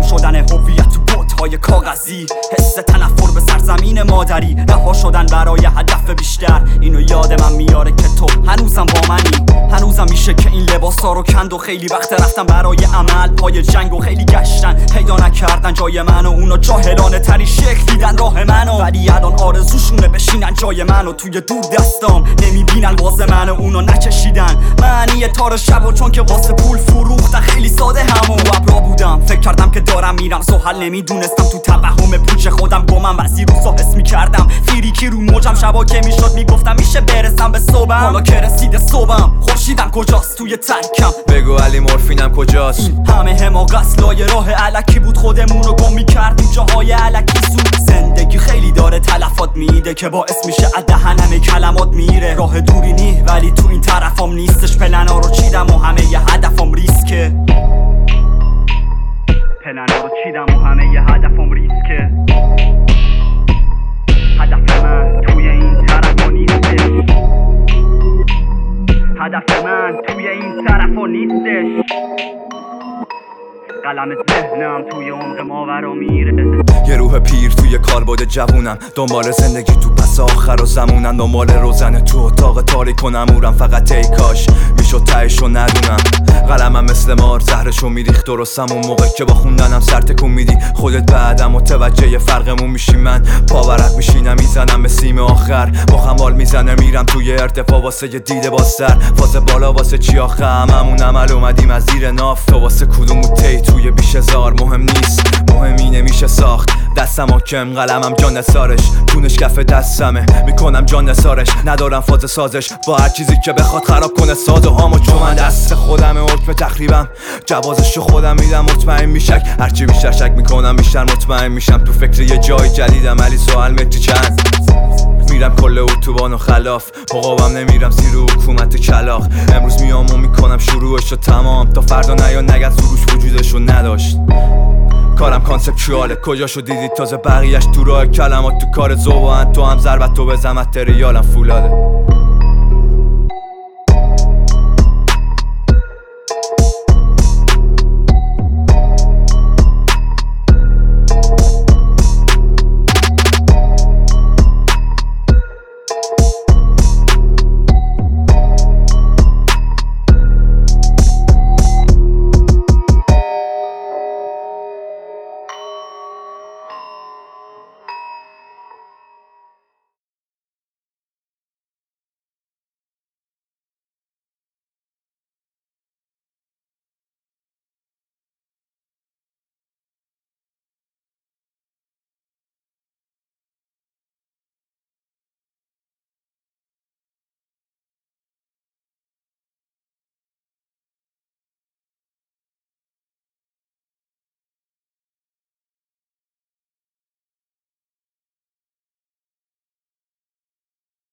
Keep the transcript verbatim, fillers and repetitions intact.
شدن هویت تو بوت‌های کاغذی، حس تنفر به سرزمین مادری، رها شدن برای هدف بیشتر. اینو یاد من میاره که تو هنوزم با منی، هنوزم میشه که این لباسا رو کند و خیلی وقت رفتم برای عمل پای جنگ و خیلی گشتن پیدا نکردن جای منو، اونا جاهلانه تری شکل دیدن راه منو، ولی الان آرزوشونه بشینن جای منو توی دور دستام، نمیبینن واسه منو اونا نچشیدن معنی تار شب و چون که واسه پول فروختن خیلی ساده همون ابرا بودم. فکر کردم که دارم میرم زحل، نمیدونستم تو توهم پوچ خودم گمم، بعضی روزا حس میکردم فیریکی رو موجم، شبا که میشد میگفتم میشه برسم به صبحم، حالا که رسیده صبحم خورشیدم کجاست توی ترکم، بگو علی مورفینم کجاست؟ این همه حماقت لای راه الکی بود، خودمونو گم میکردیم جاهای الکی زود. زندگی خیلی داره تلفات میده که باعث میشه از دهن همه کلمات میره، راه دوری نی ولی تو این طرفام نیستش، پلنا رو چیدم و همه ی هدفم ریسکه، پلنا رو چیدم و همه ی هدفم ریسکه، هدف من توی این طرفا نیستش، هدف من توی این طرفا نیستش، قلم ذهنم توی عمق ماورا میره. یه روح پیر توی کالبد جوونم، دنبال زندگی تو پس آخر و زمونم، دنبال روزنه تو اتاق تاریک کنم امورم، فقط ای کاش میشد تهشو ندونم. قلمم مثل مار زهرشو میریخت درستم اون موقع که با خوندنم سر تکون میدی، خودت بعدم متوجه فرقمون میشی، من پاورت میشینم میزنم به سیم آخر، با خمال میزنه میرم توی ارتفاع واسه یه دیده باستر، فاز بالا واسه چی آخه هممون عمل اومدیم از زیر ناف، تو واسه کدوم تی توی بیش هزار مهم نیست، مهم اینه میشه ساخت، دستم حاکم قلمم جان نثارش، تونش کف دستمه میکنم جان نثارش، ندارم فاز سازش با هر چیزی که بخواد خراب کنه سازو هامو، چون من دست خودمه حکم تقریبم، جوازشو خودم میدم مطمئن میشک، هرچی بیشتر شک میکنم بیشتر مطمئن میشم، تو فکر یه جای جدیدم علی سوال متری چند، میرم کل اتوبان و خلاف، حقابم نمیرم زیر حکومت کلاق، امروز میام و میکنم شروعشو تمام، تا فردا نیا نگد سروش وجودشو نداشت، کارم کانسپچواله کجاشو دیدید تازه بقیهش تو راه کلمات، تو کار زبان تو هم ضربت تو بزن متریالم فولاده.